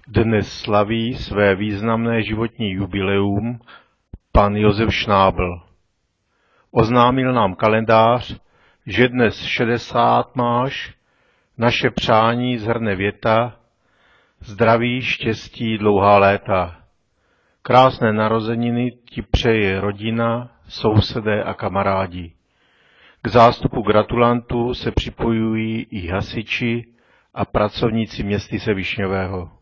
Dnes slaví své významné životní jubileum pan Josef Šnábl. Oznámil nám kalendář, že dnes 60 máš, naše přání zhrne věta: zdraví, štěstí, dlouhá léta. Krásné narozeniny ti přeje rodina, sousedé a kamarádi. K zástupu gratulantů se připojují i hasiči a pracovníci Městyse Višňového.